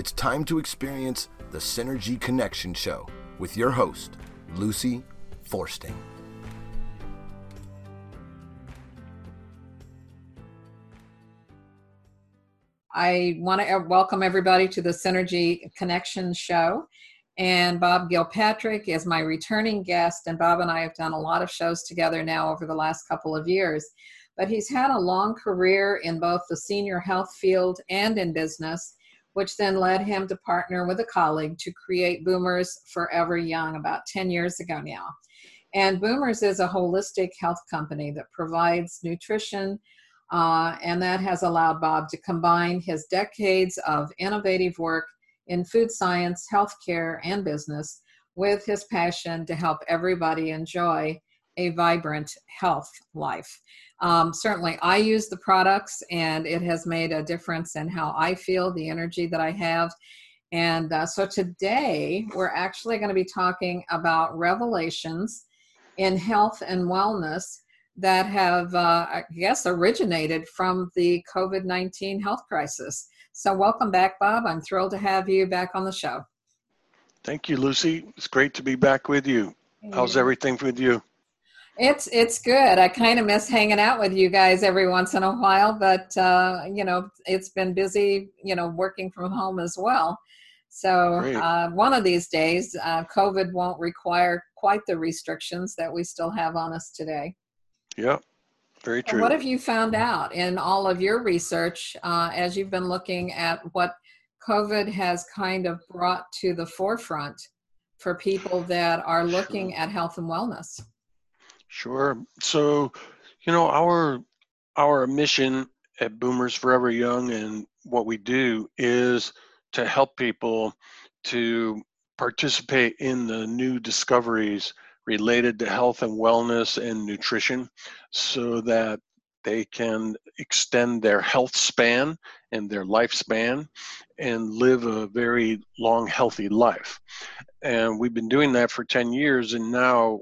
It's time to experience the Synergy Connection Show with your host, Lucy Forsting. I want to welcome everybody to the Synergy Connection Show. And Bob Gilpatrick is my returning guest. And Bob and I have done a lot of shows together now over the last couple of years. But he's had a long career in both the senior health field and in business, which then led him to partner with a colleague to create Boomers Forever Young about 10 years ago now. And Boomers is a holistic health company that provides nutrition, and that has allowed Bob to combine his decades of innovative work in food science, healthcare, and business with his passion to help everybody enjoy a vibrant health life. Certainly, I use the products, and it has made a difference in how I feel, the energy that I have. And so today, we're actually going to be talking about revelations in health and wellness that have, I guess, originated from the COVID-19 health crisis. So welcome back, Bob. I'm thrilled to have you back on the show. Thank you, Lucy. It's great to be back with you. How's everything with you? It's good. I kind of miss hanging out with you guys every once in a while, but, it's been busy, working from home as well. So one of these days, COVID won't require quite the restrictions that we still have on us today. Yeah, very true. What have you found out in all of your research as you've been looking at what COVID has kind of brought to the forefront for people that are looking at health and wellness? Sure. So, our mission at Boomers Forever Young and what we do is to help people to participate in the new discoveries related to health and wellness and nutrition so that they can extend their health span and their lifespan and live a very long, healthy life. And we've been doing that for 10 years. And now,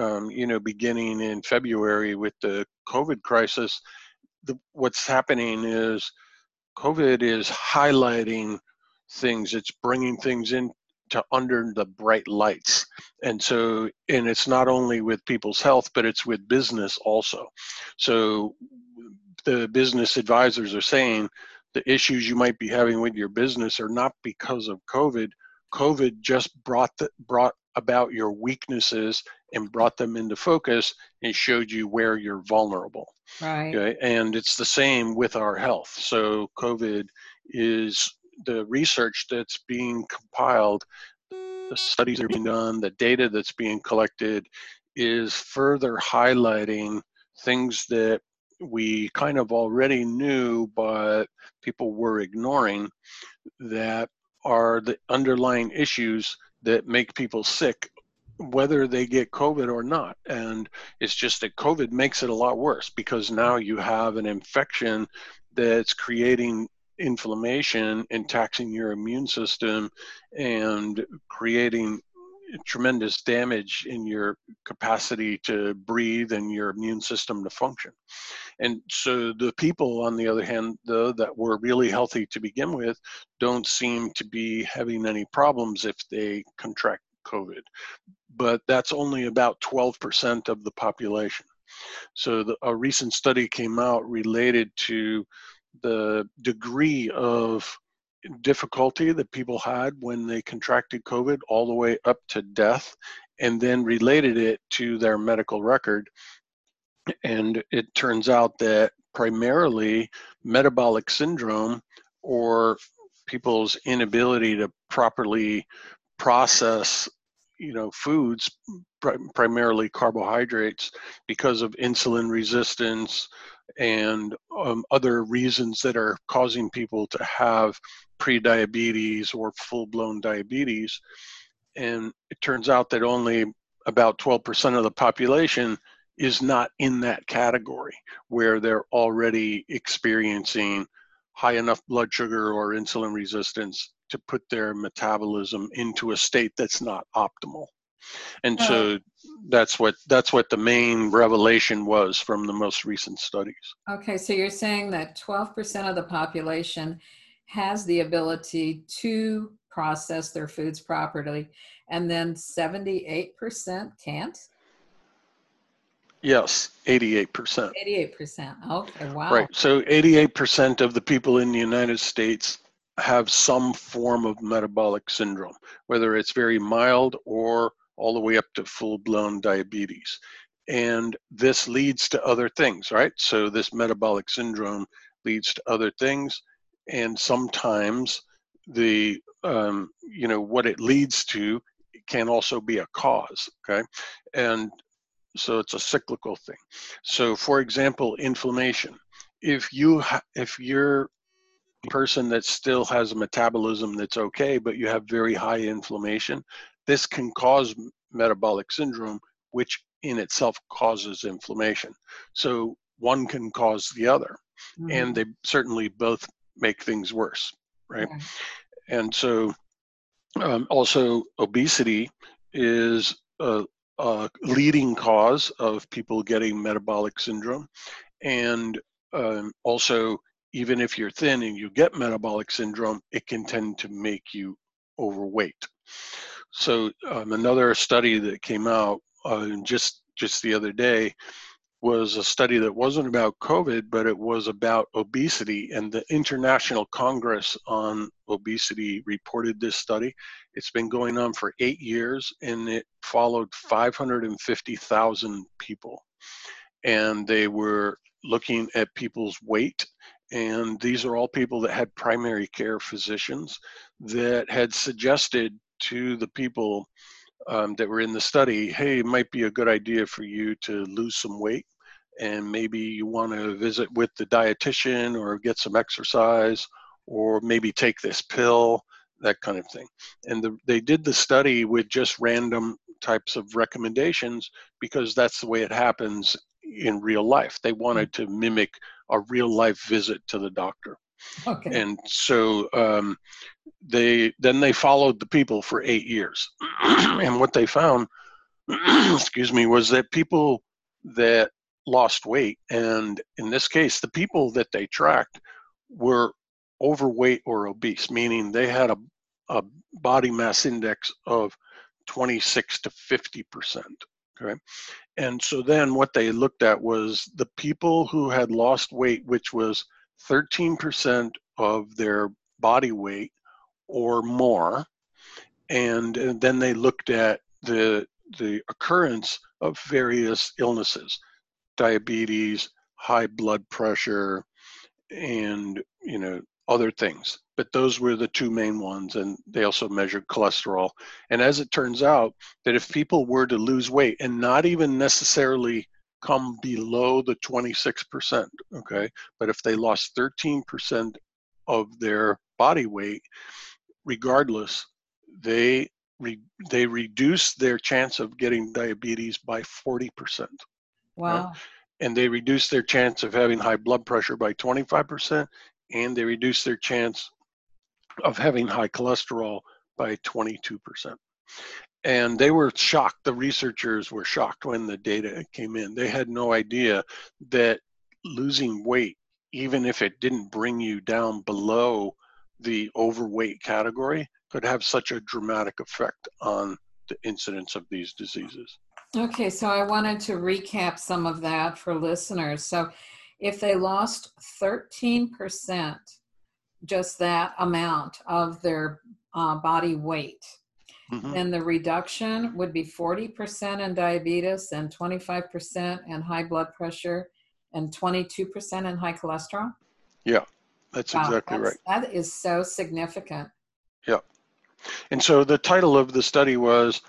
beginning in February with the COVID crisis, what's happening is COVID is highlighting things. It's bringing things in to under the bright lights. And it's not only with people's health, but it's with business also. So the business advisors are saying the issues you might be having with your business are not because of COVID. COVID just brought about your weaknesses and brought them into focus and showed you where you're vulnerable. Right. Okay? And it's the same with our health. So COVID is the research that's being compiled, the studies that are being done, the data that's being collected is further highlighting things that we kind of already knew, but people were ignoring, that are the underlying issues that make people sick, whether they get COVID or not. And it's just that COVID makes it a lot worse because now you have an infection that's creating inflammation and taxing your immune system and creating tremendous damage in your capacity to breathe and your immune system to function. And so the people, on the other hand, though, that were really healthy to begin with, don't seem to be having any problems if they contract COVID. But that's only about 12% of the population. So a recent study came out related to the degree of difficulty that people had when they contracted COVID all the way up to death, and then related it to their medical record. And it turns out that primarily metabolic syndrome, or people's inability to properly process foods, primarily carbohydrates, because of insulin resistance and other reasons that are causing people to have prediabetes or full-blown diabetes. And it turns out that only about 12% of the population is not in that category, where they're already experiencing high enough blood sugar or insulin resistance to put their metabolism into a state that's not optimal. And so that's what the main revelation was from the most recent studies. Okay, so you're saying that 12% of the population has the ability to process their foods properly, and then 78% can't? Yes, 88%. 88%. Okay, Right. wow. So 88% of the people in the United States have some form of metabolic syndrome, whether it's very mild or all the way up to full-blown diabetes. And this leads to other things, right? So this metabolic syndrome leads to other things, and sometimes the what it leads to can also be a cause. Okay, and so it's a cyclical thing. So, for example, inflammation. If you're a person that still has a metabolism that's okay, but you have very high inflammation, this can cause metabolic syndrome, which in itself causes inflammation. So one can cause the other, and Mhm. they certainly both make things worse, right? Right. And so also obesity is a leading cause of people getting metabolic syndrome. And also, even if you're thin and you get metabolic syndrome, it can tend to make you overweight. So another study that came out just the other day was a study that wasn't about COVID, but it was about obesity. And the International Congress on Obesity reported this study. It's been going on for 8 years, and it followed 550,000 people. And they were looking at people's weight. And these are all people that had primary care physicians that had suggested to the people that were in the study, hey, it might be a good idea for you to lose some weight, and maybe you want to visit with the dietitian or get some exercise, or maybe take this pill, that kind of thing. And they did the study with just random types of recommendations because that's the way it happens in real life. They wanted to mimic a real life visit to the doctor. Okay. And so they followed the people for 8 years. And what they found, excuse me, was that people that lost weight, and in this case, the people that they tracked were overweight or obese, meaning they had a body mass index of 26 to 50%. Okay. And so then what they looked at was the people who had lost weight, which was 13% of their body weight or more. And then they looked at the occurrence of various illnesses, diabetes, high blood pressure, and other things. But those were the two main ones, and they also measured cholesterol. And as it turns out, that if people were to lose weight and not even necessarily come below the 26%, okay, but if they lost 13% of their body weight, regardless, they they reduce their chance of getting diabetes by 40%. Right? Wow. And they reduce their chance of having high blood pressure by 25%, and they reduce their chance of having high cholesterol by 22%. And they were shocked. The researchers were shocked when the data came in. They had no idea that losing weight, even if it didn't bring you down below the overweight category, could have such a dramatic effect on the incidence of these diseases. Okay, so I wanted to recap some of that for listeners. So if they lost 13%, just that amount of their body weight, Mm-hmm. then the reduction would be 40% in diabetes and 25% in high blood pressure and 22% in high cholesterol. Yeah, that's Wow, exactly right. that is so significant. Yeah. And so the title of the study was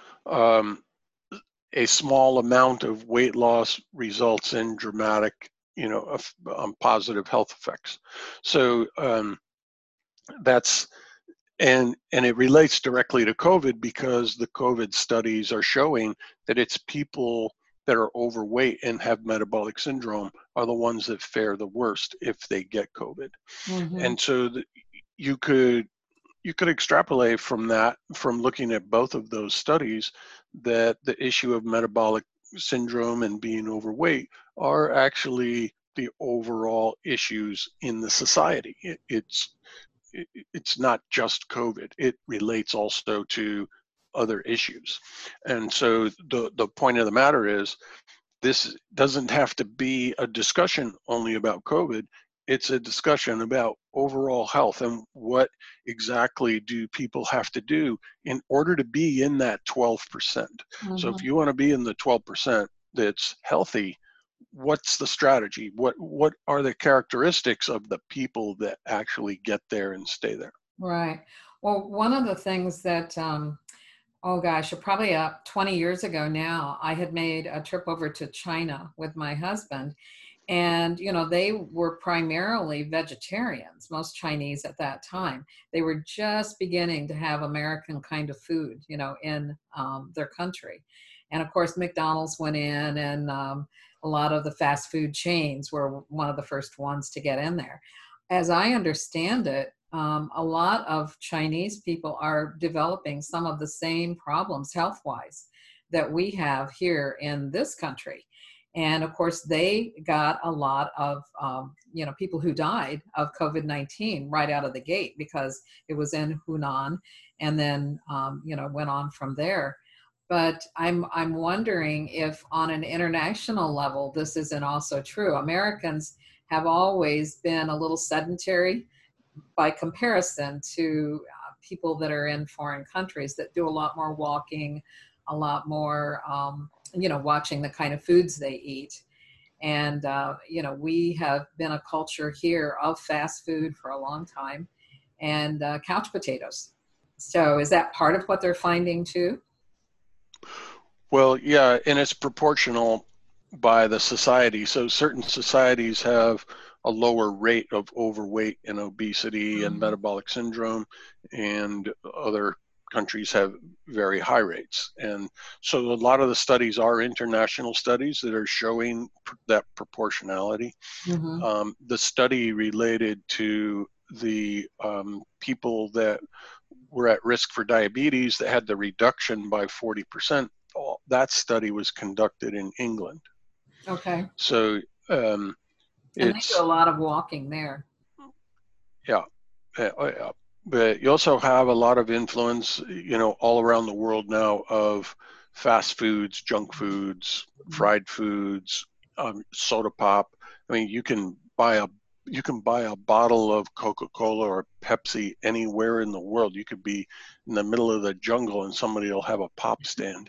a small amount of weight loss results in dramatic, positive health effects. So that's and it relates directly to COVID because the COVID studies are showing that it's people that are overweight and have metabolic syndrome are the ones that fare the worst if they get COVID. Mm-hmm. And so you could extrapolate from that, from looking at both of those studies, that the issue of metabolic syndrome and being overweight are actually the overall issues in the society. It's it's not just COVID. It relates also to other issues. And so the point of the matter is, this doesn't have to be a discussion only about COVID. It's a discussion about overall health and what exactly do people have to do in order to be in that 12%. So if you want to be in the 12% that's healthy, what's the strategy? What are the characteristics of the people that actually get there and stay there? Right. Well, one of the things that, oh gosh, probably 20 years ago now, I had made a trip over to China with my husband. And, they were primarily vegetarians, most Chinese at that time. They were just beginning to have American kind of food, in their country. And of course, McDonald's went in, and a lot of the fast food chains were one of the first ones to get in there. As I understand it, a lot of Chinese people are developing some of the same problems health-wise that we have here in this country. And of course, they got a lot of, people who died of COVID-19 right out of the gate because it was in Hunan, and then, went on from there. But I'm wondering if on an international level, this isn't also true. Americans have always been a little sedentary by comparison to people that are in foreign countries that do a lot more walking, a lot more, watching the kind of foods they eat. And, we have been a culture here of fast food for a long time, and couch potatoes. So is that part of what they're finding too? Well, yeah, and it's proportional by the society. So certain societies have a lower rate of overweight and obesity and metabolic syndrome, and other countries have very high rates. And so a lot of the studies are international studies that are showing that proportionality. The study related to the people that were at risk for diabetes that had the reduction by 40%, that study was conducted in England. Okay. So and they do a lot of walking there. Yeah. But you also have a lot of influence, all around the world now of fast foods, junk foods, fried foods, soda pop. I mean, you can buy a bottle of Coca-Cola or Pepsi anywhere in the world. You could be in the middle of the jungle and somebody will have a pop stand,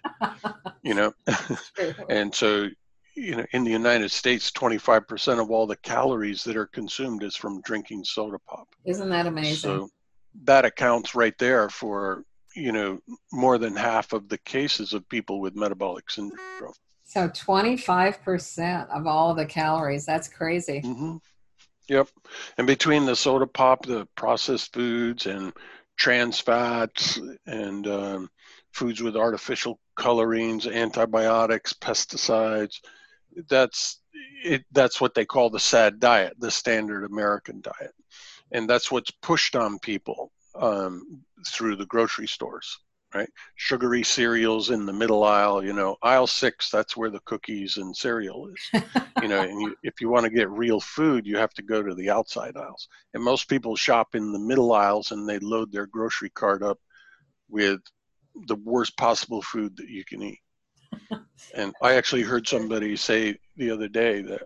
And so, in the United States, 25% of all the calories that are consumed is from drinking soda pop. Isn't that amazing? So that accounts right there for, more than half of the cases of people with metabolic syndrome. So 25% of all the calories, that's crazy. Mm-hmm. Yep. And between the soda pop, the processed foods, and trans fats, and foods with artificial colorings, antibiotics, pesticides, that's what they call the SAD diet, the standard American diet. And that's what's pushed on people through the grocery stores, right? Sugary cereals in the middle aisle, aisle 6, that's where the cookies and cereal is. And if you want to get real food, you have to go to the outside aisles. And most people shop in the middle aisles, and they load their grocery cart up with the worst possible food that you can eat. And I actually heard somebody say the other day that,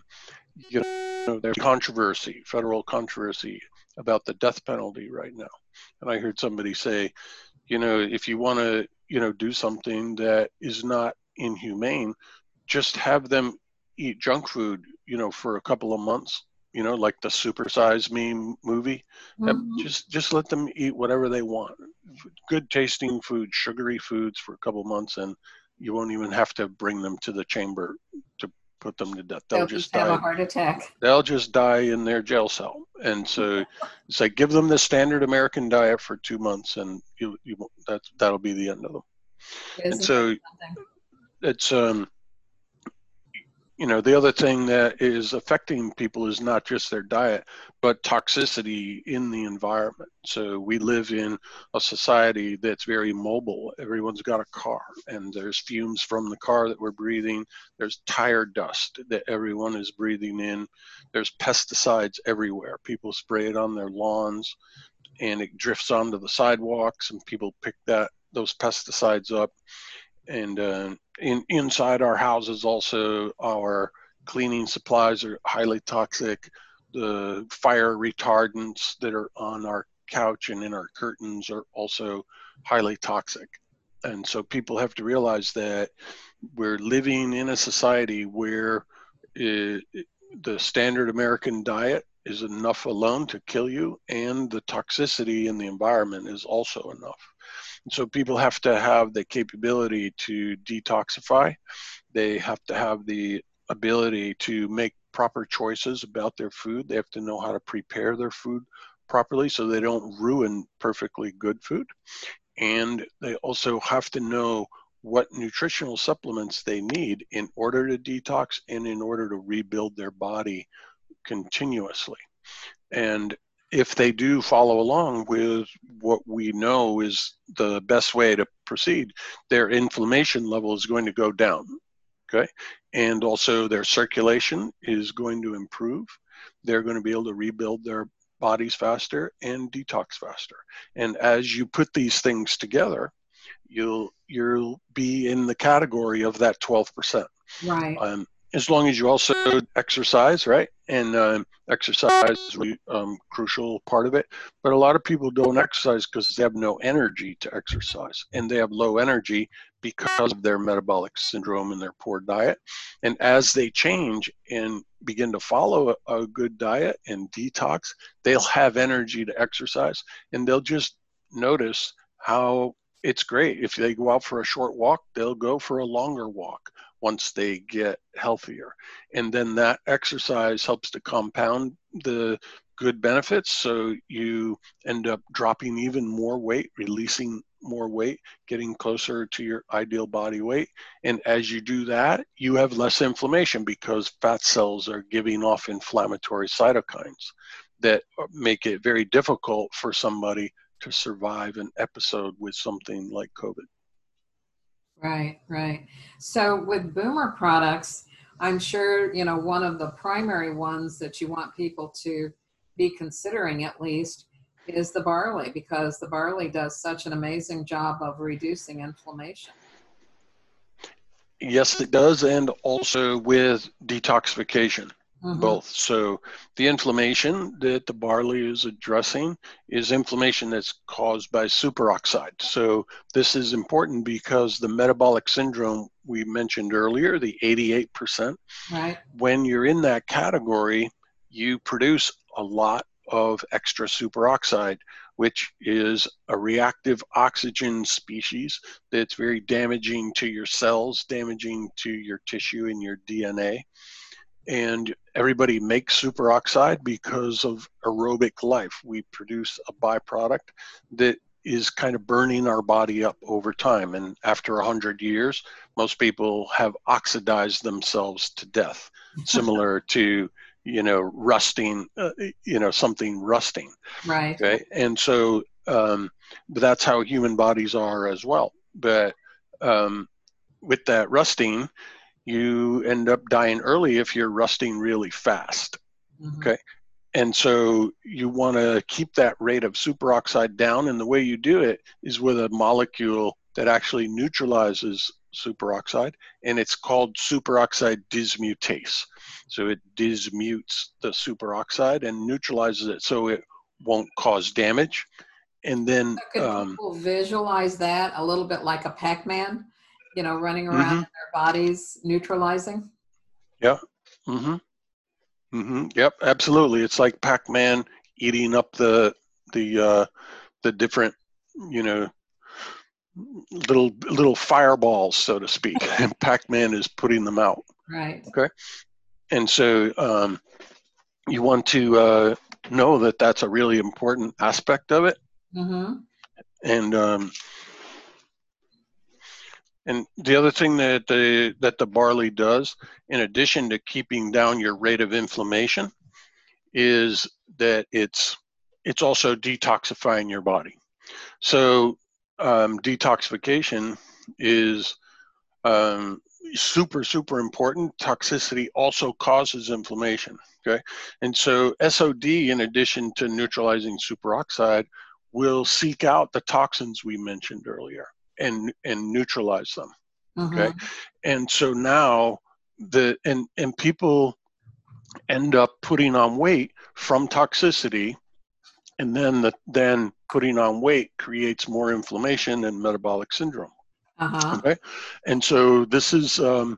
there's federal controversy about the death penalty right now. And I heard somebody say, if you want to, do something that is not inhumane, just have them eat junk food, for a couple of months, like the Super Size Me movie. Just let them eat whatever they want. Good tasting food, sugary foods for a couple of months, and you won't even have to bring them to the chamber to put them to death. They'll just have a heart attack. They'll just die in their jail cell. And so it's like, give them the standard American diet for 2 months, and that'll be the end of them. And so it's the other thing that is affecting people is not just their diet, but toxicity in the environment. So we live in a society that's very mobile. Everyone's got a car, and there's fumes from the car that we're breathing. There's tire dust that everyone is breathing in. There's pesticides everywhere. People spray it on their lawns, and it drifts onto the sidewalks, and people pick those pesticides up. And inside our houses also, our cleaning supplies are highly toxic. The fire retardants that are on our couch and in our curtains are also highly toxic. And so people have to realize that we're living in a society where the standard American diet is enough alone to kill you, and the toxicity in the environment is also enough. So people have to have the capability to detoxify. They have to have the ability to make proper choices about their food. They have to know how to prepare their food properly so they don't ruin perfectly good food. And they also have to know what nutritional supplements they need in order to detox and in order to rebuild their body continuously. And if they do follow along with what we know is the best way to proceed, their inflammation level is going to go down, okay? And also their circulation is going to improve. They're going to be able to rebuild their bodies faster and detox faster. And as you put these things together, you'll be in the category of that 12%. Right. As long as you also exercise, right? And exercise is really crucial part of it. But a lot of people don't exercise because they have no energy to exercise. And they have low energy because of their metabolic syndrome and their poor diet. And as they change and begin to follow a good diet and detox, they'll have energy to exercise. And they'll just notice how it's great. If they go out for a short walk, they'll go for a longer walk once they get healthier. And then that exercise helps to compound the good benefits. So you end up dropping even more weight, releasing more weight, getting closer to your ideal body weight. And as you do that, you have less inflammation because fat cells are giving off inflammatory cytokines that make it very difficult for somebody to survive an episode with something like COVID. Right, right. So with Boomer products, I'm sure, one of the primary ones that you want people to be considering at least is the barley, because the barley does such an amazing job of reducing inflammation. Yes, it does. And also with detoxification. Mm-hmm. Both. So the inflammation that the barley is addressing is inflammation that's caused by superoxide. So this is important because the metabolic syndrome we mentioned earlier, the 88%, right, when you're in that category, you produce a lot of extra superoxide, which is a reactive oxygen species that's very damaging to your cells, damaging to your tissue and your DNA. And everybody makes superoxide because of aerobic life. We produce a byproduct that is kind of burning our body up over time. And after 100 years, most people have oxidized themselves to death, similar to, rusting, something rusting. Right. Okay. And so that's how human bodies are as well. But with that rusting, you end up dying early if you're rusting really fast. Mm-hmm. Okay. And so you want to keep that rate of superoxide down. And the way you do it is with a molecule that actually neutralizes superoxide, and it's called superoxide dismutase. So it dismutes the superoxide and neutralizes it so it won't cause damage. And then could people visualize that a little bit like a Pac-Man? Running around mm-hmm. in their bodies, neutralizing? Yeah. Mm-hmm. Mm-hmm. Yep, absolutely. It's like Pac-Man eating up the different, little fireballs, so to speak, and Pac-Man is putting them out. Right. Okay. And so you want to know that that's a really important aspect of it. Mm-hmm. And the other thing that the barley does, in addition to keeping down your rate of inflammation, is that it's also detoxifying your body. So detoxification is super important. Toxicity also causes inflammation. Okay, and so SOD, in addition to neutralizing superoxide, will seek out the toxins we mentioned earlier and neutralize them. Okay, and so now and people end up putting on weight from toxicity, and then putting on weight creates more inflammation and metabolic syndrome. Okay, and so this is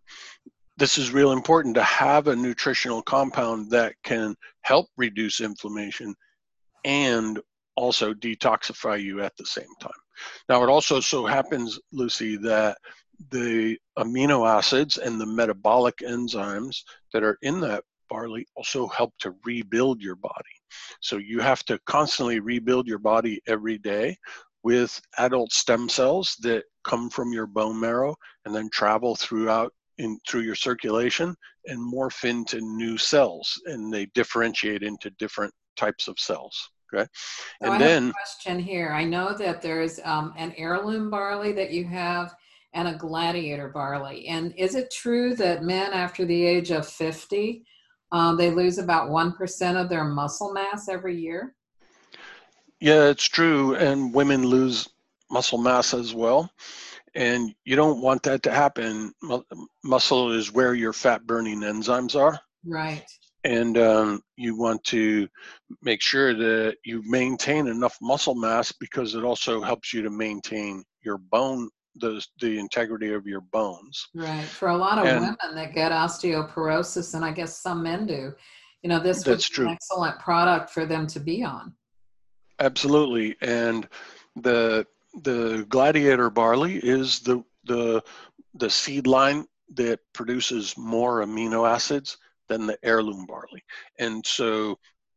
real important to have a nutritional compound that can help reduce inflammation and also detoxify you at the same time. Now, it also so happens, Lucy, that the amino acids and the metabolic enzymes that are in that barley also help to rebuild your body. So you have to constantly rebuild your body every day with adult stem cells that come from your bone marrow and then travel through your circulation and morph into new cells, and they differentiate into different types of cells. Okay. So I have a question here. I know that there's an heirloom barley that you have and a gladiator barley. And is it true that men after the age of 50, they lose about 1% of their muscle mass every year? Yeah, it's true. And women lose muscle mass as well. And you don't want that to happen. Muscle is where your fat burning enzymes are. Right. And you want to make sure that you maintain enough muscle mass, because it also helps you to maintain your bone, the integrity of your bones. Right. For a lot of women that get osteoporosis, and I guess some men do, this would be an excellent product for them to be on. Absolutely. And the gladiator barley is the seed line that produces more amino acids than the heirloom barley. And so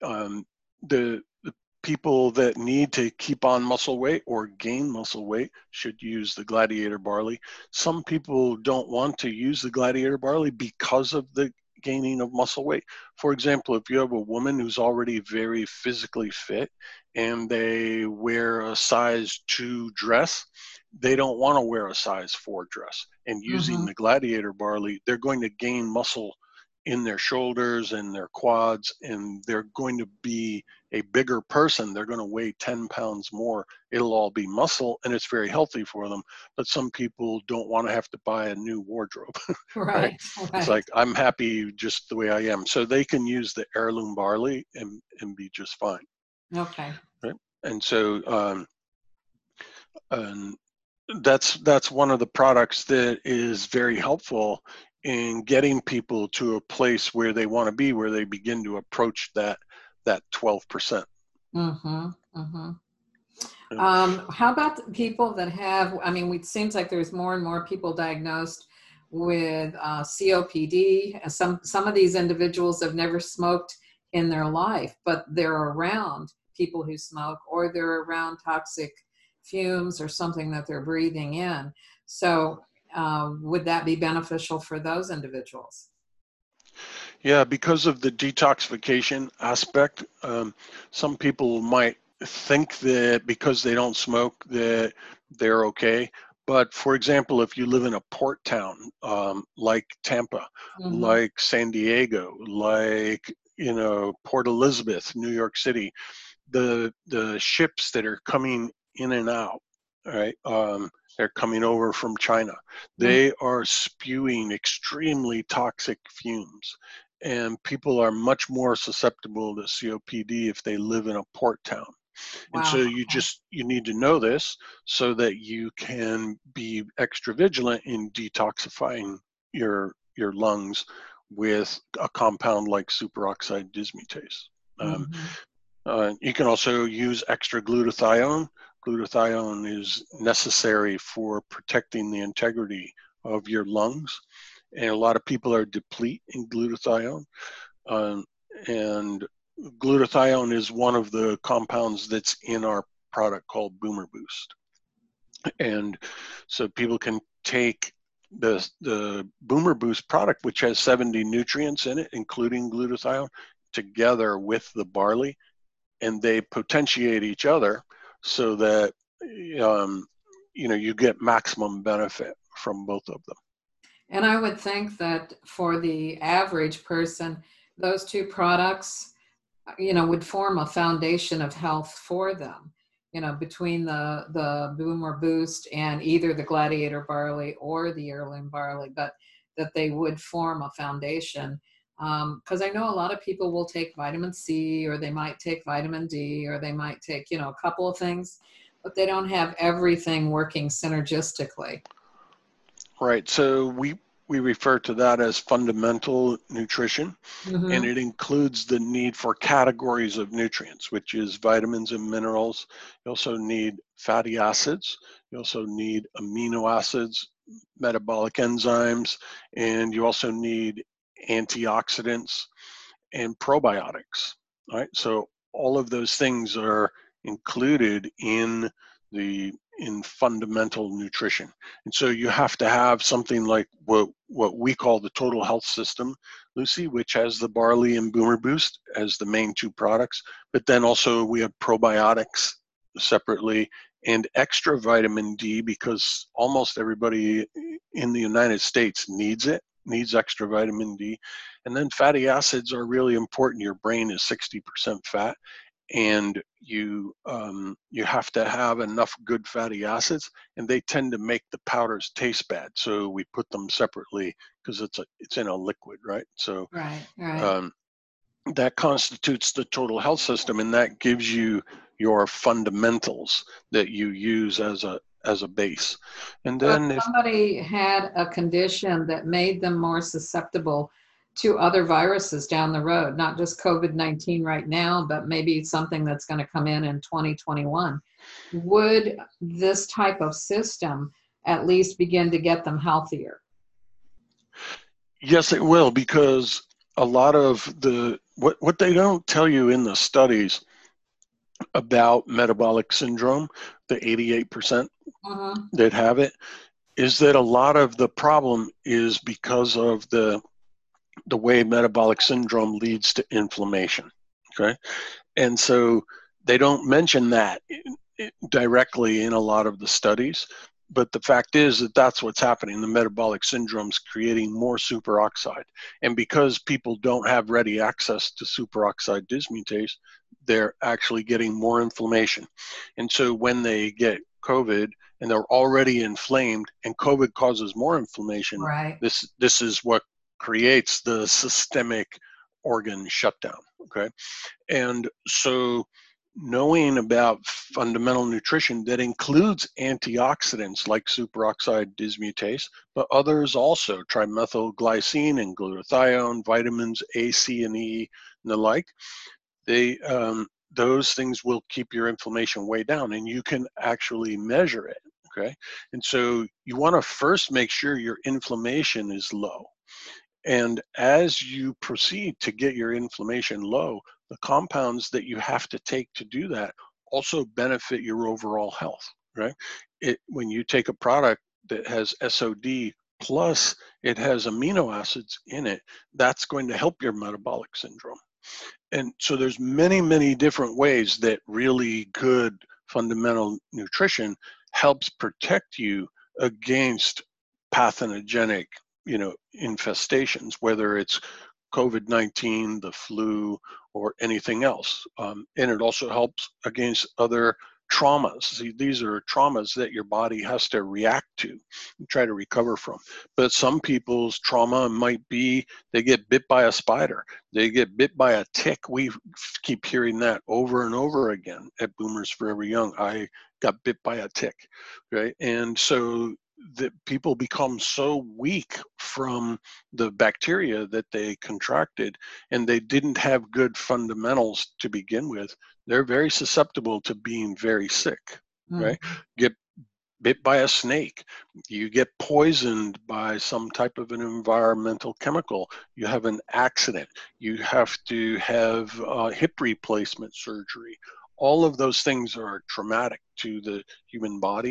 the people that need to keep on muscle weight or gain muscle weight should use the gladiator barley. Some people don't want to use the gladiator barley because of the gaining of muscle weight. For example, if you have a woman who's already very physically fit and they wear a size 2 dress, they don't want to wear a size 4 dress. And using the gladiator barley, they're going to gain muscle in their shoulders and their quads, and they're going to be a bigger person. They're going to weigh 10 pounds more. It'll all be muscle, and it's very healthy for them. But some people don't want to have to buy a new wardrobe. Right? It's like, I'm happy just the way I am. So they can use the heirloom barley and be just fine. Okay. Right? And so that's one of the products that is very helpful in getting people to a place where they want to be, where they begin to approach that 12%. How about people that have, it seems like there's more and more people diagnosed with COPD. Some of these individuals have never smoked in their life, but they're around people who smoke, or they're around toxic fumes or something that they're breathing in. So would that be beneficial for those individuals? Yeah, because of the detoxification aspect, some people might think that because they don't smoke that they're okay. But for example, if you live in a port town like Tampa, like San Diego, like Port Elizabeth, New York City, the ships that are coming in and out, right? They're coming over from China. They are spewing extremely toxic fumes, and people are much more susceptible to COPD if they live in a port town. Wow. And so you need to know this so that you can be extra vigilant in detoxifying your lungs with a compound like superoxide dismutase. You can also use extra glutathione. Glutathione is necessary for protecting the integrity of your lungs. And a lot of people are deplete in glutathione. And glutathione is one of the compounds that's in our product called Boomer Boost. And so people can take the Boomer Boost product, which has 70 nutrients in it, including glutathione, together with the barley, and they potentiate each other so that you get maximum benefit from both of them. And I would think that for the average person, those two products, would form a foundation of health for them, between the Boomer Boost and either the Gladiator barley or the heirloom barley, but that they would form a foundation. Because I know a lot of people will take vitamin C, or they might take vitamin D, or they might take, a couple of things, but they don't have everything working synergistically. Right. So we refer to that as fundamental nutrition, and it includes the need for categories of nutrients, which is vitamins and minerals. You also need fatty acids. You also need amino acids, metabolic enzymes, and you also need antioxidants and probiotics. All right. So all of those things are included in fundamental nutrition. And so you have to have something like what we call the total health system, Lucy, which has the barley and Boomer Boost as the main two products. But then also we have probiotics separately, and extra vitamin D, because almost everybody in the United States needs extra vitamin D. And then fatty acids are really important. Your brain is 60% fat, and you have to have enough good fatty acids, and they tend to make the powders taste bad. So we put them separately because it's in a liquid, right? So right. That constitutes the total health system, and that gives you your fundamentals that you use as a base. And then if somebody had a condition that made them more susceptible to other viruses down the road, not just COVID-19 right now, but maybe something that's going to come in 2021, would this type of system at least begin to get them healthier? Yes, it will, because a lot of what they don't tell you in the studies about metabolic syndrome, the 88% that have it, is that a lot of the problem is because of the way metabolic syndrome leads to inflammation. Okay. And so they don't mention that directly in a lot of the studies, but the fact is that that's what's happening. The metabolic syndrome's creating more superoxide. And because people don't have ready access to superoxide dismutase, they're actually getting more inflammation. And so when they get COVID and they're already inflamed, and COVID causes more inflammation, right, this is what creates the systemic organ shutdown. Okay. And so knowing about fundamental nutrition that includes antioxidants like superoxide dismutase, but others also, trimethylglycine and glutathione, vitamins A, C, and E, and the like, those things will keep your inflammation way down, and you can actually measure it. Okay. And so you want to first make sure your inflammation is low. And as you proceed to get your inflammation low, the compounds that you have to take to do that also benefit your overall health, right? When you take a product that has SOD plus it has amino acids in it, that's going to help your metabolic syndrome. And so there's many, many different ways that really good fundamental nutrition helps protect you against pathogenic infestations, whether it's COVID-19, the flu, or anything else. And it also helps against other traumas. See, these are traumas that your body has to react to and try to recover from. But some people's trauma might be they get bit by a spider, they get bit by a tick. We keep hearing that over and over again at Boomers Forever Young. I got bit by a tick, right? And so that people become so weak from the bacteria that they contracted, and they didn't have good fundamentals to begin with. They're very susceptible to being very sick, right? Get bit by a snake, you get poisoned by some type of an environmental chemical, you have an accident, you have to have hip replacement surgery. All of those things are traumatic to the human body,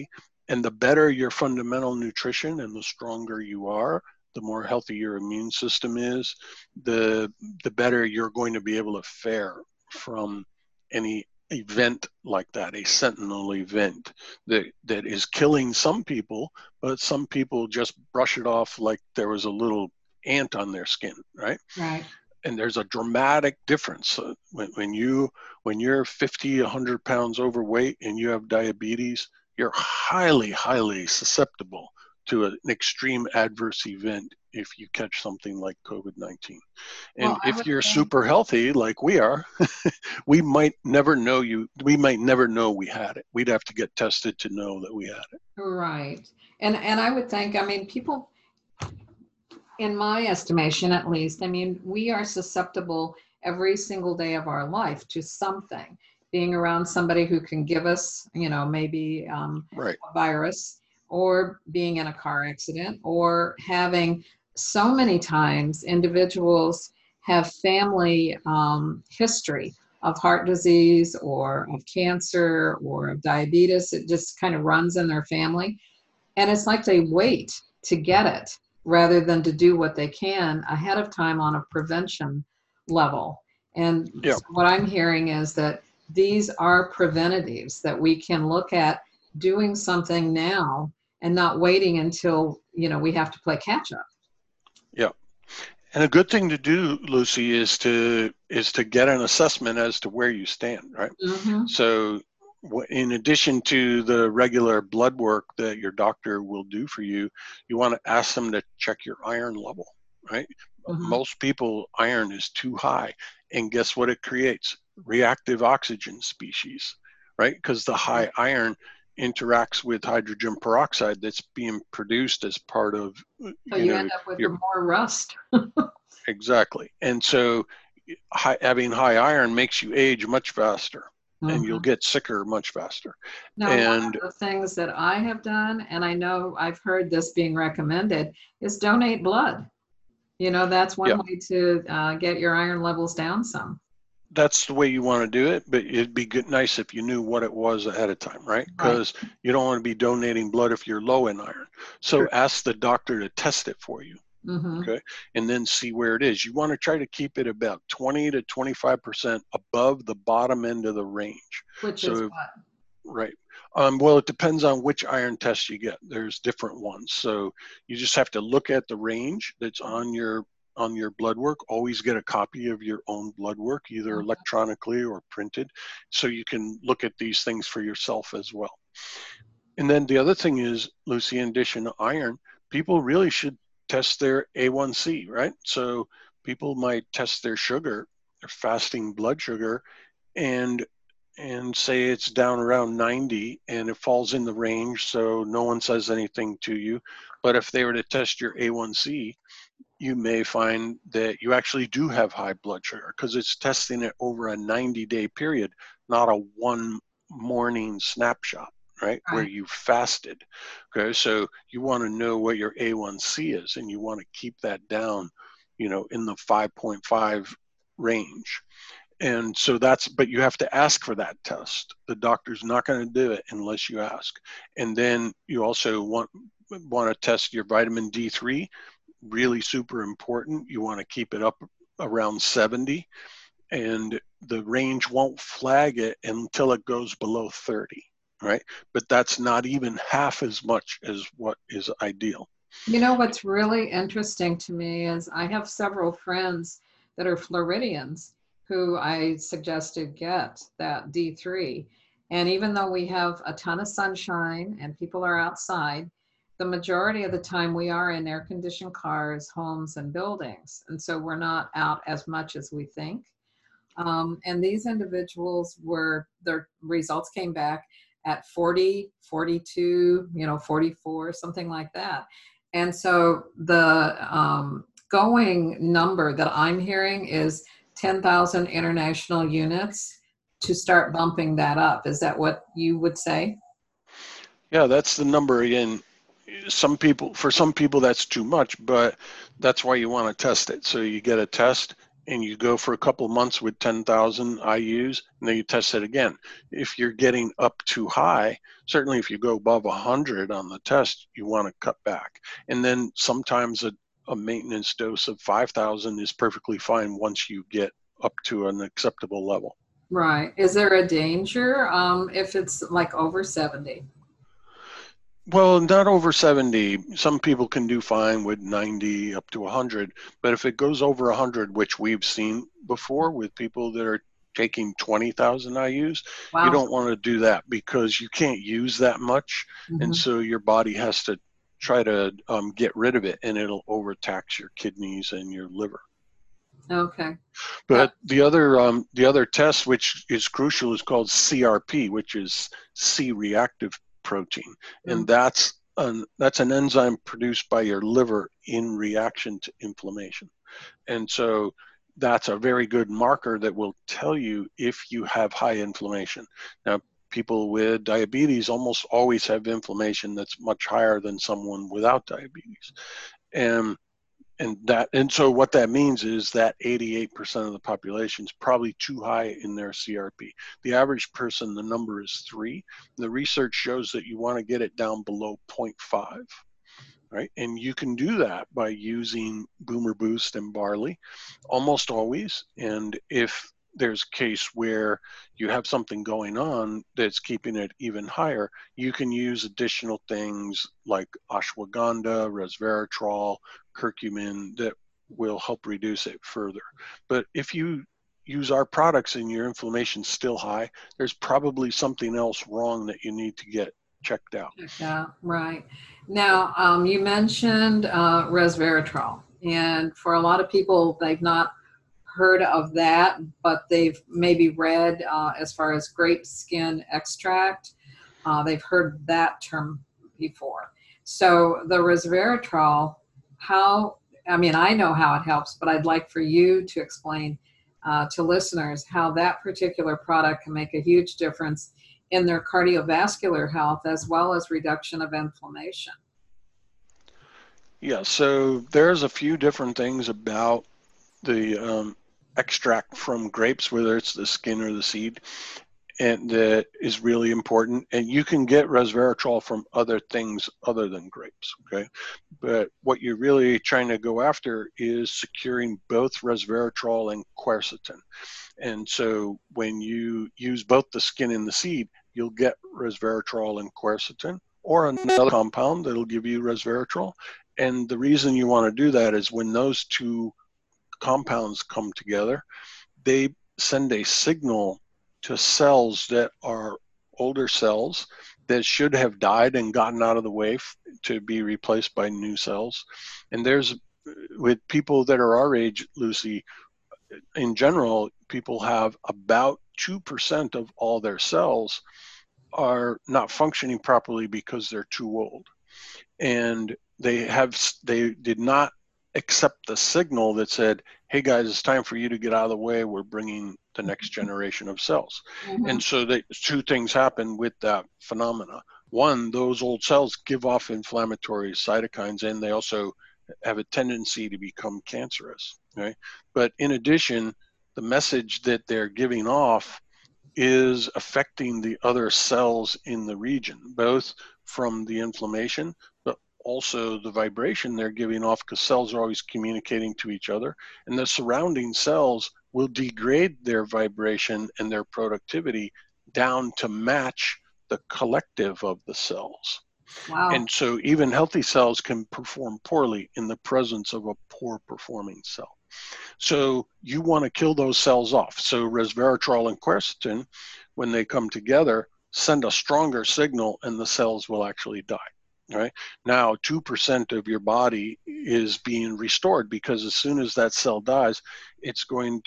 And the better your fundamental nutrition and the stronger you are, the more healthy your immune system is, the better you're going to be able to fare from any event like that, a sentinel event that is killing some people, but some people just brush it off like there was a little ant on their skin, right? Right. And there's a dramatic difference when you're 50, 100 pounds overweight and you have diabetes. You're highly susceptible to an extreme adverse event if you catch something like COVID-19. And Well, I if would you're think, super healthy like we are, we might never know we had it. We'd have to get tested to know that we had it. right. And I would think, I mean, people, in my estimation at least, I mean, we are susceptible every single day of our life to something. Being around somebody who can give us, maybe Right. a virus, or being in a car accident, or having so many times individuals have family history of heart disease or of cancer or of diabetes. It just kind of runs in their family. And it's like they wait to get it rather than to do what they can ahead of time on a prevention level. And Yeah. so what I'm hearing is that these are preventatives that we can look at doing something now and not waiting until, we have to play catch up. Yeah. And a good thing to do, Lucy, is to get an assessment as to where you stand, right? Mm-hmm. So in addition to the regular blood work that your doctor will do for you, you want to ask them to check your iron level, right? Mm-hmm. Most people, iron is too high. And guess what it creates? Reactive oxygen species, right? Because the high iron interacts with hydrogen peroxide that's being produced as part of, So you end up with your, more rust. exactly. And so having high iron makes you age much faster. And you'll get sicker much faster. Now, And one of the things that I have done, and I know I've heard this being recommended, is donate blood. That's one way to get your iron levels down some. That's the way you want to do it, but it'd be nice if you knew what it was ahead of time, right? Because you don't want to be donating blood if you're low in iron. So Sure. Ask the doctor to test it for you. Mm-hmm. Okay, and then see where it is. You want to try to keep it about 20 to 25% above the bottom end of the range. Which is what? Right. Well, it depends on which iron test you get. There's different ones. So you just have to look at the range that's on your blood work. Always get a copy of your own blood work, either electronically or printed, so you can look at these things for yourself as well. And then the other thing is, Lucy, in addition to iron, people really should test their A1C, right? So people might test their sugar, their fasting blood sugar, and say it's down around 90 and it falls in the range, so no one says anything to you. But if they were to test your A1C, you may find that you actually do have high blood sugar because it's testing it over a 90-day period, not a one morning snapshot, right? Where you fasted. Okay, so you want to know what your A1C is, and you want to keep that down, in the 5.5 range. And so but you have to ask for that test. The doctor's not going to do it unless you ask. And then you also want to test your vitamin D3, really super important. You want to keep it up around 70, and the range won't flag it until it goes below 30, right? But that's not even half as much as what is ideal. What's really interesting to me is I have several friends that are Floridians who I suggested get that D3. And even though we have a ton of sunshine and people are outside, the majority of the time we are in air-conditioned cars, homes, and buildings. And so we're not out as much as we think. And these individuals their results came back at 40, 42, 44, something like that. And so the going number that I'm hearing is 10,000 international units to start bumping that up. Is that what you would say? Yeah, that's the number. Again, for some people that's too much, but that's why you want to test it. So you get a test and you go for a couple of months with 10,000 IUs, and then you test it again. If you're getting up too high, certainly if you go above 100 on the test, you want to cut back. And then sometimes a maintenance dose of 5,000 is perfectly fine once you get up to an acceptable level. Right. Is there a danger if it's like over 70? Well, not over 70. Some people can do fine with 90 up to 100, but if it goes over 100, which we've seen before with people that are taking 20,000 IUs, Wow. you don't want to do that because you can't use that much, and so your body has to try to get rid of it, and it'll overtax your kidneys and your liver. Okay. But the other test, which is crucial, is called CRP, which is C-reactive protein, and that's an enzyme produced by your liver in reaction to inflammation. And so that's a very good marker that will tell you if you have high inflammation. Now, people with diabetes almost always have inflammation that's much higher than someone without diabetes. And so what that means is that 88% of the population is probably too high in their CRP. The average person, the number is 3. The research shows that you want to get it down below 0.5, right? And you can do that by using Boomer Boost and barley almost always. And if there's a case where you have something going on that's keeping it even higher, you can use additional things like ashwagandha, resveratrol, curcumin that will help reduce it further. But if you use our products and your inflammation's still high, there's probably something else wrong that you need to get checked out. Right. Now, you mentioned resveratrol, and for a lot of people, they've not heard of that, but they've maybe read as far as grape skin extract. They've heard that term before. So the resveratrol, I know how it helps, but I'd like for you to explain to listeners how that particular product can make a huge difference in their cardiovascular health as well as reduction of inflammation. Yeah, so there's a few different things about the extract from grapes, whether it's the skin or the seed, and that is really important. And you can get resveratrol from other things other than grapes, okay? But what you're really trying to go after is securing both resveratrol and quercetin. And so when you use both the skin and the seed, you'll get resveratrol and quercetin, or another compound that'll give you resveratrol. And the reason you want to do that is when those two compounds come together, they send a signal to cells that are older cells that should have died and gotten out of the way to be replaced by new cells. And with people that are our age, Lucy, in general, people have about 2% of all their cells are not functioning properly because they're too old. And they did not accept the signal that said, hey guys, it's time for you to get out of the way. We're bringing the next generation of cells. And so two things happen with that phenomena. One, those old cells give off inflammatory cytokines, and they also have a tendency to become cancerous, right? But in addition, the message that they're giving off is affecting the other cells in the region, both from the inflammation, but also the vibration they're giving off, because cells are always communicating to each other, and the surrounding cells will degrade their vibration and their productivity down to match the collective of the cells. Wow. And so even healthy cells can perform poorly in the presence of a poor performing cell. So you want to kill those cells off. So resveratrol and quercetin, when they come together, send a stronger signal and the cells will actually die. Right? Now, 2% of your body is being restored, because as soon as that cell dies, it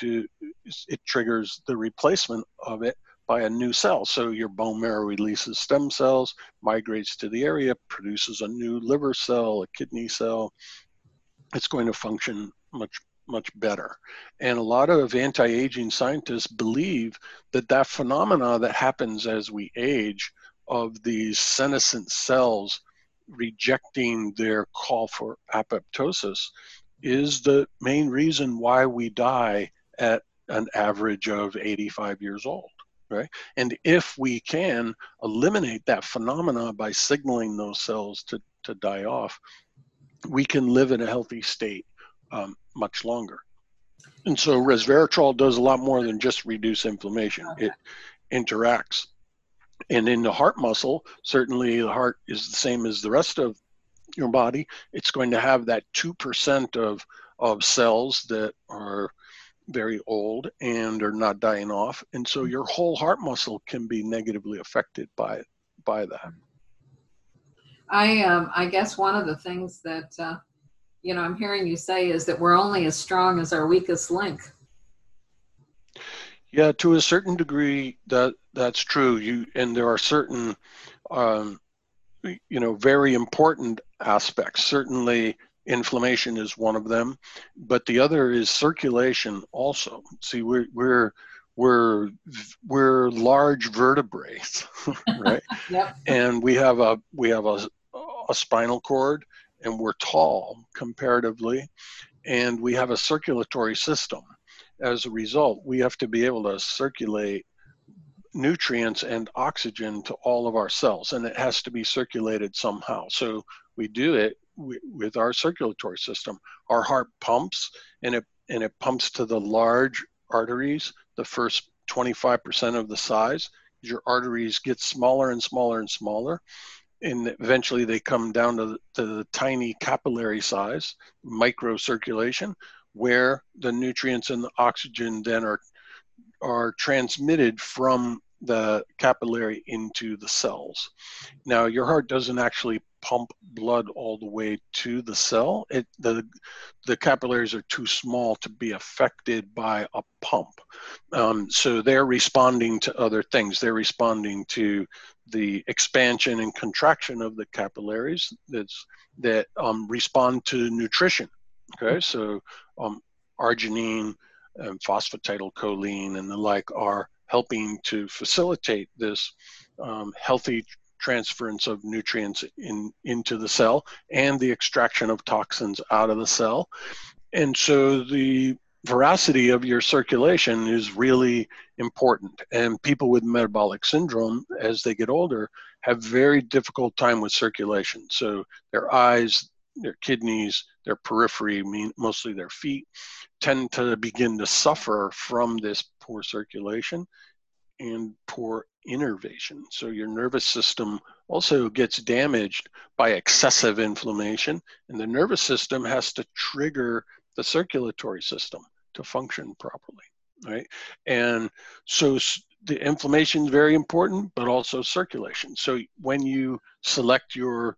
triggers the replacement of it by a new cell. So your bone marrow releases stem cells, migrates to the area, produces a new liver cell, a kidney cell. It's going to function much better. And a lot of anti-aging scientists believe that phenomena that happens as we age of these senescent cells rejecting their call for apoptosis is the main reason why we die at an average of 85 years old, right? And if we can eliminate that phenomena by signaling those cells to die off, we can live in a healthy state much longer. And so resveratrol does a lot more than just reduce inflammation. It interacts. And in the heart muscle, certainly the heart is the same as the rest of your body. It's going to have that 2% of cells that are very old and are not dying off. And so your whole heart muscle can be negatively affected by that. I guess one of the things that I'm hearing you say is that we're only as strong as our weakest link. Yeah, to a certain degree, that's true. And there are certain, very important aspects. Certainly, inflammation is one of them, but the other is circulation. Also, see, we're large vertebrates, right? Yep. And we have a spinal cord, and we're tall comparatively, and we have a circulatory system. As a result, we have to be able to circulate nutrients and oxygen to all of our cells, and it has to be circulated somehow. So we do it with our circulatory system. Our heart pumps, and it pumps to the large arteries, the first 25% of the size. Your arteries get smaller and smaller and smaller, and eventually they come down to the tiny capillary size, microcirculation, where the nutrients and the oxygen then are transmitted from the capillary into the cells. Now, your heart doesn't actually pump blood all the way to the cell. The capillaries are too small to be affected by a pump. So they're responding to other things. They're responding to the expansion and contraction of the capillaries that respond to nutrition. Okay, so arginine, phosphatidylcholine, and the like are helping to facilitate this healthy transference of nutrients into the cell and the extraction of toxins out of the cell. And so the veracity of your circulation is really important. And people with metabolic syndrome, as they get older, have very difficult time with circulation. So their eyes, their kidneys, their periphery, mostly their feet, tend to begin to suffer from this poor circulation and poor innervation. So your nervous system also gets damaged by excessive inflammation, and the nervous system has to trigger the circulatory system to function properly, right? And so the inflammation is very important, but also circulation. So when you select your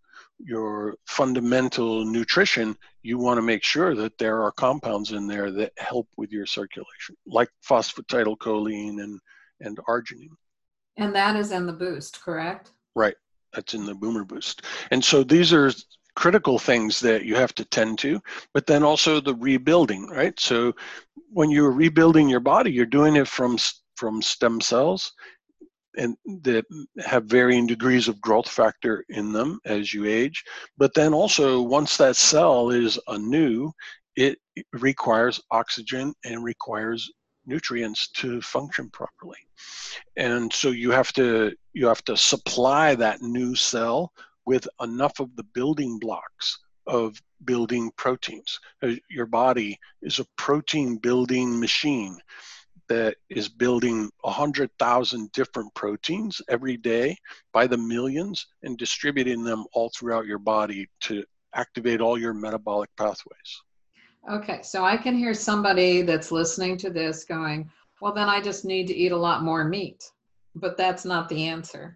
fundamental nutrition, you want to make sure that there are compounds in there that help with your circulation, like phosphatidylcholine and arginine. And that is in the boost, correct? Right. That's in the Boomer Boost. And so these are critical things that you have to tend to, but then also the rebuilding, right? So when you're rebuilding your body, you're doing it from stem cells, and that have varying degrees of growth factor in them as you age. But then also, once that cell is anew, it requires oxygen and requires nutrients to function properly. And so you have to supply that new cell with enough of the building blocks of building proteins. Your body is a protein building machine that is building 100,000 different proteins every day by the millions and distributing them all throughout your body to activate all your metabolic pathways. Okay, so I can hear somebody that's listening to this going, well, then I just need to eat a lot more meat. But that's not the answer.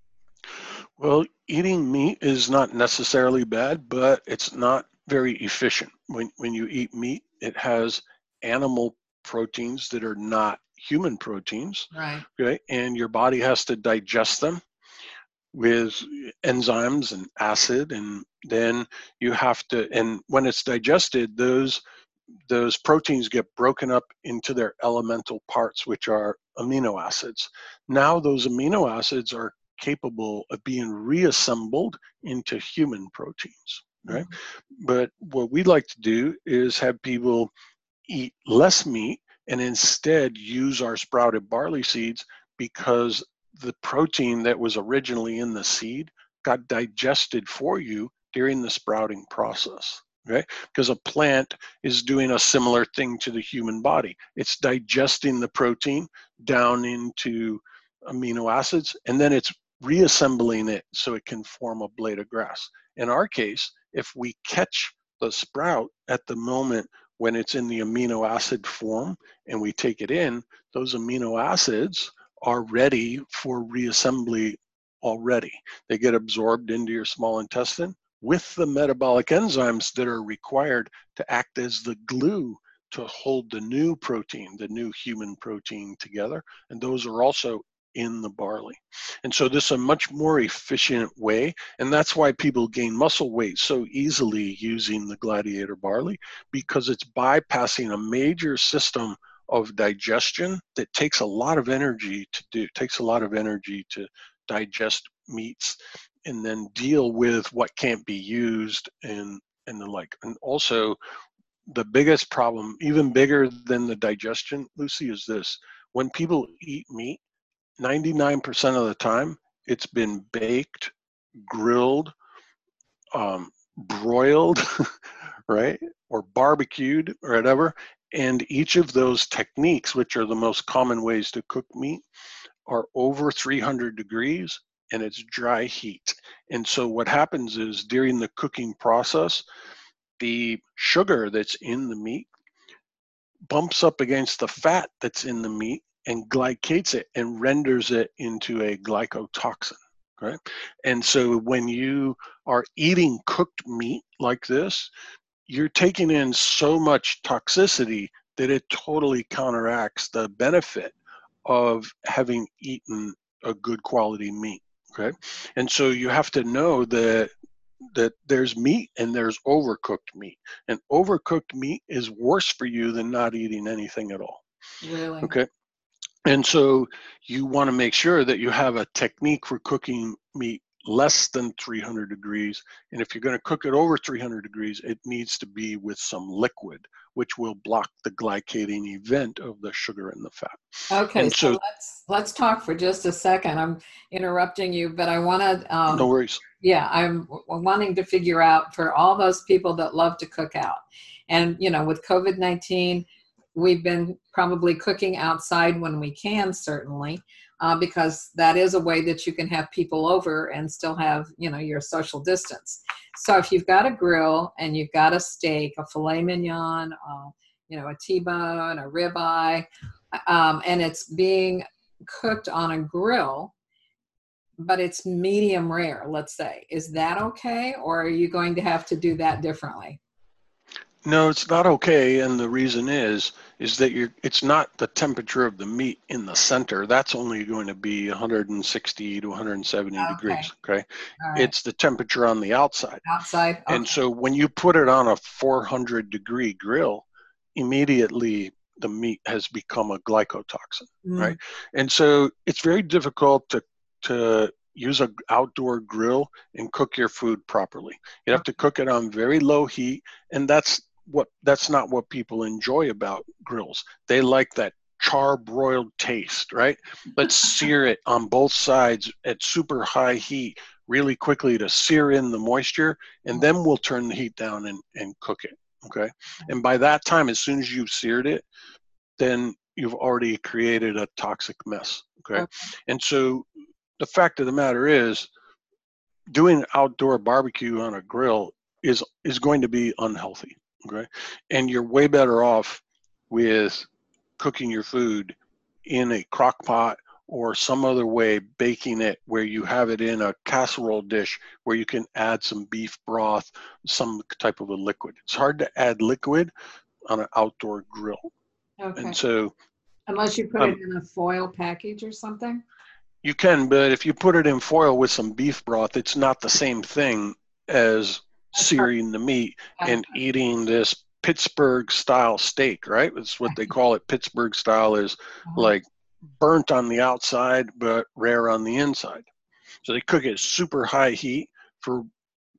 Well, eating meat is not necessarily bad, but it's not very efficient. When you eat meat, it has animal proteins that are not human proteins, right? Okay, and your body has to digest them with enzymes and acid, and then you have to. And when it's digested, those proteins get broken up into their elemental parts, which are amino acids. Now those amino acids are capable of being reassembled into human proteins. right? But what we like to do is have people eat less meat and instead use our sprouted barley seeds, because the protein that was originally in the seed got digested for you during the sprouting process. Right? Because a plant is doing a similar thing to the human body. It's digesting the protein down into amino acids, and then it's reassembling it so it can form a blade of grass. In our case, if we catch the sprout at the moment when it's in the amino acid form and we take it in, those amino acids are ready for reassembly already. They get absorbed into your small intestine with the metabolic enzymes that are required to act as the glue to hold the new protein, the new human protein together. And those are also in the barley. And so this is a much more efficient way. And that's why people gain muscle weight so easily using the Gladiator barley, because it's bypassing a major system of digestion that takes a lot of energy to do. It takes a lot of energy to digest meats and then deal with what can't be used and the like. And also the biggest problem, even bigger than the digestion, Lucy, is this. When people eat meat, 99% of the time it's been baked, grilled, broiled, right? Or barbecued or whatever. And each of those techniques, which are the most common ways to cook meat, are over 300 degrees and it's dry heat. And so what happens is during the cooking process, the sugar that's in the meat bumps up against the fat that's in the meat and glycates it and renders it into a glycotoxin, right? And so when you are eating cooked meat like this, you're taking in so much toxicity that it totally counteracts the benefit of having eaten a good quality meat, okay? And so you have to know that there's meat and there's overcooked meat, and overcooked meat is worse for you than not eating anything at all. Really? Okay. And so you want to make sure that you have a technique for cooking meat less than 300 degrees. And if you're going to cook it over 300 degrees, it needs to be with some liquid, which will block the glycating event of the sugar and the fat. Okay, And so let's talk for just a second. I'm interrupting you, but I want to. No worries. Yeah, I'm wanting to figure out for all those people that love to cook out, and with COVID-19, we've been probably cooking outside when we can, certainly, because that is a way that you can have people over and still have your social distance. So if you've got a grill and you've got a steak, a filet mignon, a T-bone, a ribeye, and it's being cooked on a grill, but it's medium rare, let's say, is that okay, or are you going to have to do that differently? No, it's not okay, and the reason is that it's not the temperature of the meat in the center. That's only going to be 160 to 170 degrees, okay? All right. It's the temperature on the outside. Outside, okay. And so when you put it on a 400-degree grill, immediately the meat has become a glycotoxin, right? And so it's very difficult to use an outdoor grill and cook your food properly. You have to cook it on very low heat, and that's not what people enjoy about grills. They like that char-broiled taste, right? Let's sear it on both sides at super high heat really quickly to sear in the moisture, and then we'll turn the heat down and cook it, okay? And by that time, as soon as you've seared it, then you've already created a toxic mess, okay? And so the fact of the matter is, doing outdoor barbecue on a grill is going to be unhealthy, okay? And you're way better off with cooking your food in a crock pot or some other way, baking it where you have it in a casserole dish where you can add some beef broth, some type of a liquid. It's hard to add liquid on an outdoor grill. Okay. And so, unless you put it in a foil package or something? You can, but if you put it in foil with some beef broth, it's not the same thing as searing the meat and eating this Pittsburgh style steak, right? That's what they call it. Pittsburgh style is like burnt on the outside, but rare on the inside. So they cook it super high heat for a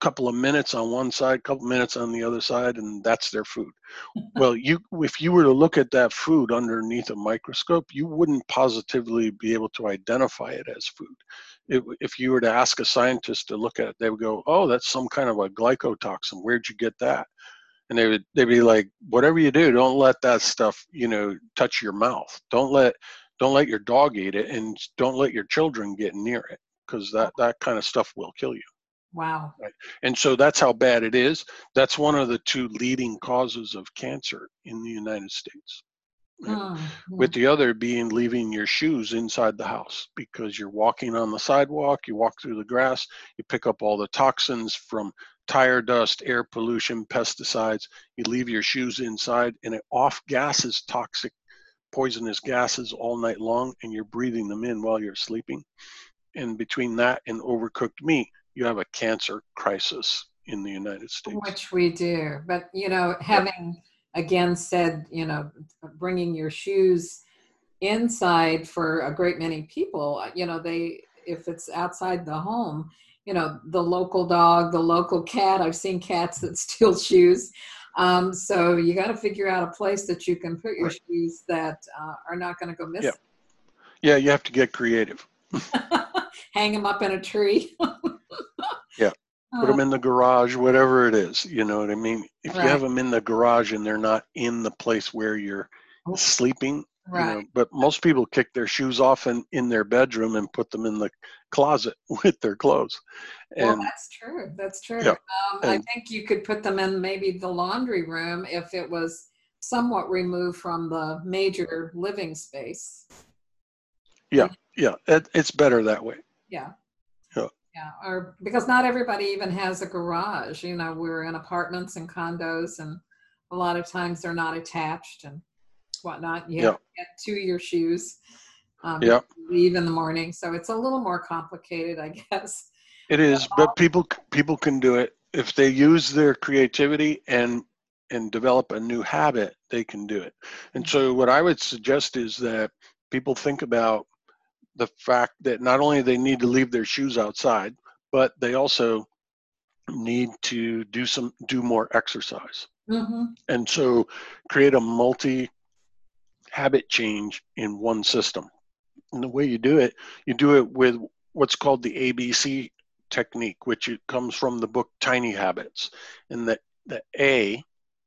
couple of minutes on one side, couple minutes on the other side, and that's their food. Well, if you were to look at that food underneath a microscope, you wouldn't positively be able to identify it as food. If you were to ask a scientist to look at it, they would go, "Oh, that's some kind of a glycotoxin. Where'd you get that?" And they'd be like, "Whatever you do, don't let that stuff, touch your mouth. Don't let your dog eat it, and don't let your children get near it, because that kind of stuff will kill you." Wow. Right. And so that's how bad it is. That's one of the two leading causes of cancer in the United States. Right? With the other being leaving your shoes inside the house, because you're walking on the sidewalk, you walk through the grass, you pick up all the toxins from tire dust, air pollution, pesticides, you leave your shoes inside, and it off gases toxic, poisonous gases all night long, and you're breathing them in while you're sleeping. And between that and overcooked meat, you have a cancer crisis in the United States. Which we do. But, having again said, bringing your shoes inside for a great many people, if it's outside the home, the local dog, the local cat, I've seen cats that steal shoes. So you got to figure out a place that you can put your shoes that are not going to go missing. Yeah, you have to get creative. Hang them up in a tree. Yeah. Put them in the garage, whatever it is. You know what I mean? If you have them in the garage and they're not in the place where you're sleeping, but most people kick their shoes off in their bedroom and put them in the closet with their clothes. Well, that's true. That's true. Yeah. I think you could put them in maybe the laundry room if it was somewhat removed from the major living space. Yeah. It's better that way. Yeah. Or because not everybody even has a garage. We're in apartments and condos, and a lot of times they're not attached and whatnot. You have to get to your shoes. Leave in the morning, so it's a little more complicated, I guess. It is, but people can do it if they use their creativity and develop a new habit. They can do it. And so, what I would suggest is that people think about the fact that not only they need to leave their shoes outside, but they also need to do more exercise. And so create a multi-habit change in one system. And the way you do it with what's called the ABC technique, which it comes from the book Tiny Habits. And the A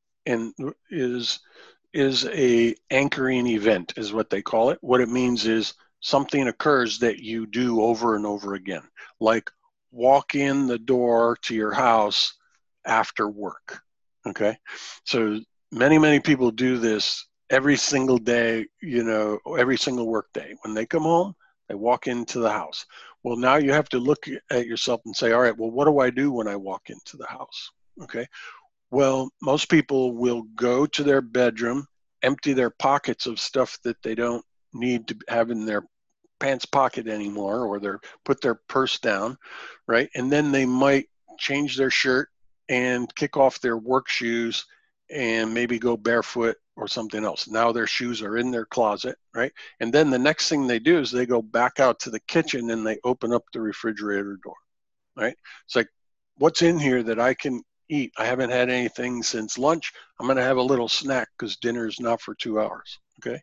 is a anchoring event, is what they call it. What it means is something occurs that you do over and over again, like walk in the door to your house after work. Okay. So many people do this every single day, every single work day. When they come home, they walk into the house. Well, now you have to look at yourself and say, all right, well, what do I do when I walk into the house? Okay. Well, most people will go to their bedroom, empty their pockets of stuff that they don't need to have in their pants pocket anymore, or put their purse down, right? And then they might change their shirt and kick off their work shoes and maybe go barefoot or something else. Now their shoes are in their closet, right? And then the next thing they do is they go back out to the kitchen and they open up the refrigerator door, right? It's like, what's in here that I can eat? I haven't had anything since lunch. I'm going to have a little snack because dinner is not for 2 hours, okay?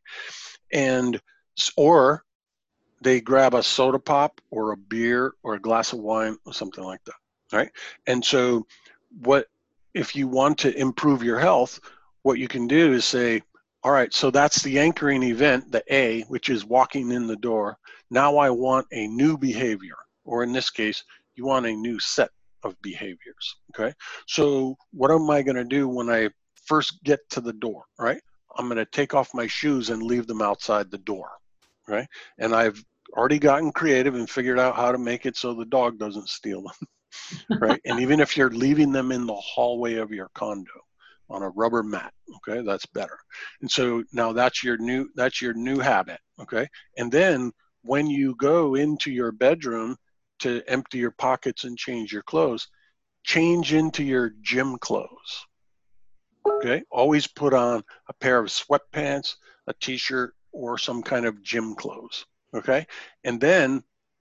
Or they grab a soda pop or a beer or a glass of wine or something like that, right? And so if you want to improve your health, what you can do is say, all right, so that's the anchoring event, the A, which is walking in the door. Now I want a new behavior, or in this case, you want a new set of behaviors, okay? So what am I going to do when I first get to the door, right? I'm going to take off my shoes and leave them outside the door, right? And I've already gotten creative and figured out how to make it so the dog doesn't steal them, right? And even if you're leaving them in the hallway of your condo on a rubber mat, okay, that's better. And so now that's your new habit, okay? And then when you go into your bedroom to empty your pockets and change your clothes, change into your gym clothes, okay? Always put on a pair of sweatpants, a t-shirt, or some kind of gym clothes, okay? And then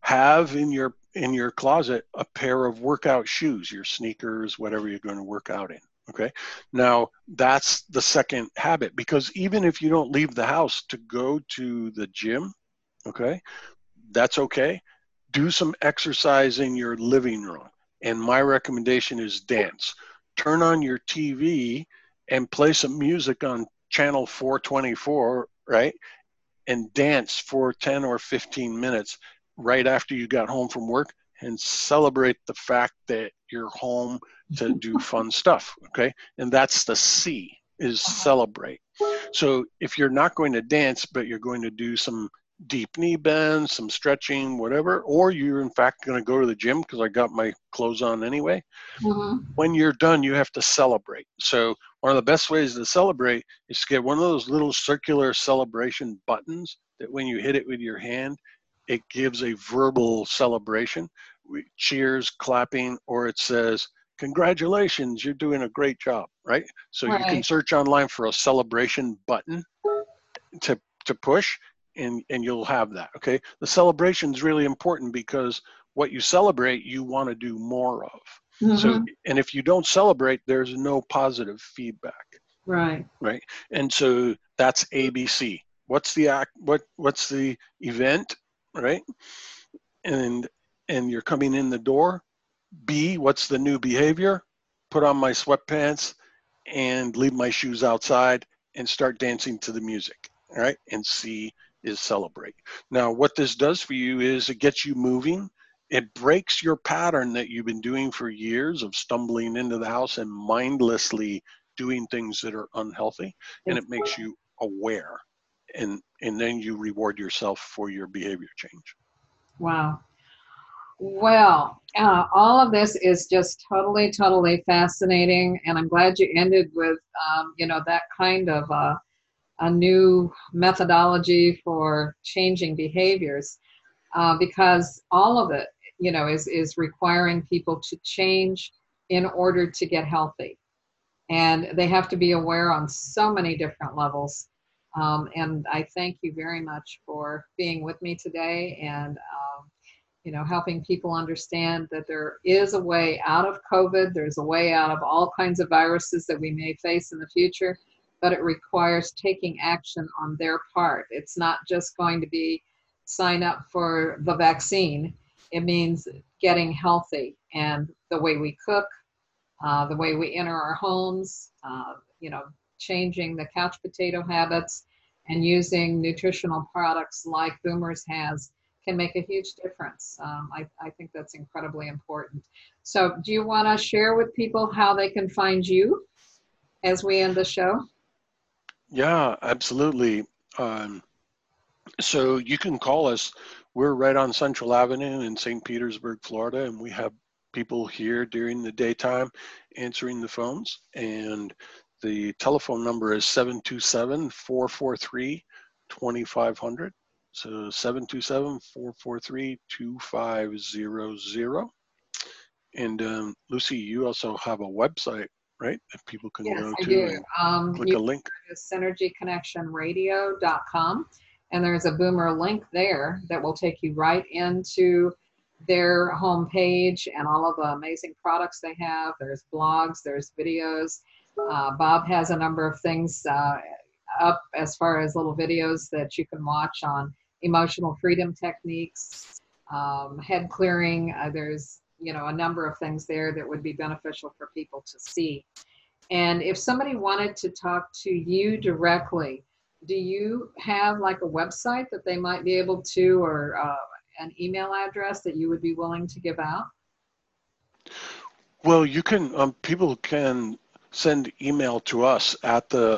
have in your closet a pair of workout shoes, your sneakers, whatever you're going to work out in. Okay. Now that's the second habit, because even if you don't leave the house to go to the gym, okay, that's okay. Do some exercise in your living room. And my recommendation is dance. Turn on your TV and play some music on channel 424, right? And dance for 10 or 15 minutes right after you got home from work, and celebrate the fact that you're home to do fun stuff, okay? And that's the C, is celebrate. So if you're not going to dance, but you're going to do some deep knee bends, some stretching, whatever, or you're in fact going to go to the gym because I got my clothes on anyway, when you're done, you have to celebrate. So one of the best ways to celebrate is to get one of those little circular celebration buttons that when you hit it with your hand, it gives a verbal celebration, cheers, clapping, or it says, congratulations, you're doing a great job, right? So you can search online for a celebration button to push, and you'll have that, okay? The celebration is really important because what you celebrate, you want to do more of. So, and if you don't celebrate, there's no positive feedback. Right. Right. And so that's ABC. What's the act? What's the event? Right. And you're coming in the door. B, what's the new behavior? Put on my sweatpants and leave my shoes outside and start dancing to the music. All right. And C is celebrate. Now, what this does for you is it gets you moving. It breaks your pattern that you've been doing for years of stumbling into the house and mindlessly doing things that are unhealthy, and it makes you aware, and then you reward yourself for your behavior change. Wow. Well, all of this is just totally fascinating, and I'm glad you ended with that kind of a new methodology for changing behaviors, because all of it is requiring people to change in order to get healthy. And they have to be aware on so many different levels. And I thank you very much for being with me today and, helping people understand that there is a way out of COVID. There's a way out of all kinds of viruses that we may face in the future, but it requires taking action on their part. It's not just going to be sign up for the vaccine. It means getting healthy, and the way we cook, the way we enter our homes, changing the couch potato habits and using nutritional products like Boomers has can make a huge difference. I think that's incredibly important. So do you want to share with people how they can find you as we end the show? Yeah, absolutely. So you can call us. We're right on Central Avenue in St. Petersburg, Florida, and we have people here during the daytime answering the phones. And the telephone number is 727-443-2500. So 727-443-2500. And Lucy, you also have a website, right, that people can Yes, go I to do. and click a link. synergyconnectionradio.com, and there's a Boomer link there that will take you right into their homepage and all of the amazing products they have. There's blogs, there's videos. Bob has a number of things up as far as little videos that you can watch on emotional freedom techniques, head clearing. There's a number of things there that would be beneficial for people to see. And if somebody wanted to talk to you directly, do you have like a website that they might be able to, or an email address that you would be willing to give out? Well, you can, people can send email to us at the,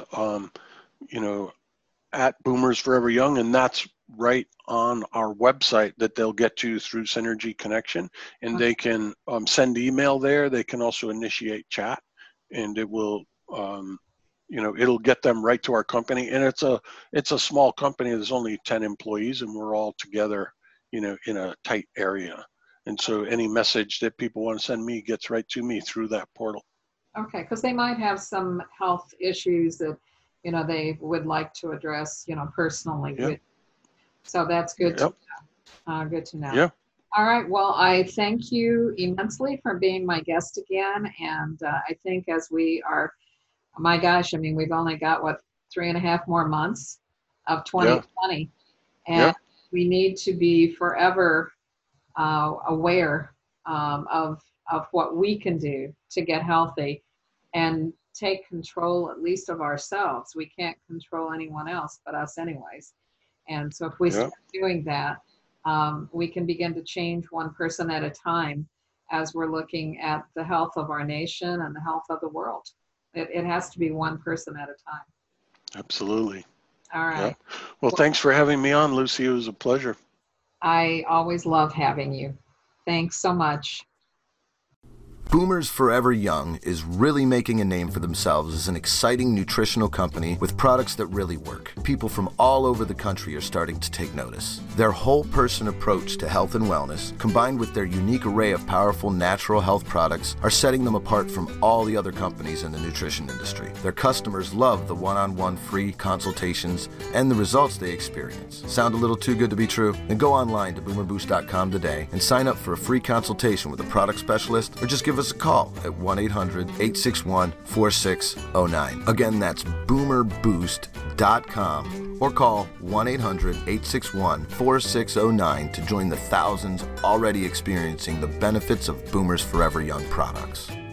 at Boomers Forever Young, and that's right on our website that they'll get to through Synergy Connection, and they can send email there. They can also initiate chat, and it will, it'll get them right to our company. And it's a small company. There's only 10 employees, and we're all together, in a tight area. And so any message that people want to send me gets right to me through that portal. Okay, because they might have some health issues that, they would like to address, personally. Yep. So that's good. Yep. Good to know. Yeah. All right. Well, I thank you immensely for being my guest again. And I think as we are, my gosh, I mean, we've only got, 3.5 more months of 2020. And Yeah. we need to be forever aware of what we can do to get healthy and take control at least of ourselves. We can't control anyone else but us anyways. And so if we Yeah. start doing that, we can begin to change one person at a time as we're looking at the health of our nation and the health of the world. It has to be one person at a time. Absolutely. All Yeah. right. Well, thanks for having me on, Lucy. It was a pleasure. I always love having you. Thanks so much. Boomers Forever Young is really making a name for themselves as an exciting nutritional company with products that really work. People from all over the country are starting to take notice. Their whole person approach to health and wellness, combined with their unique array of powerful natural health products, are setting them apart from all the other companies in the nutrition industry. Their customers love the one-on-one free consultations and the results they experience. Sound a little too good to be true? Then go online to boomerboost.com today and sign up for a free consultation with a product specialist, or just give us a call at 1-800-861-4609. Again, that's boomerboost.com, or call 1-800-861-4609 to join the thousands already experiencing the benefits of Boomers Forever Young products.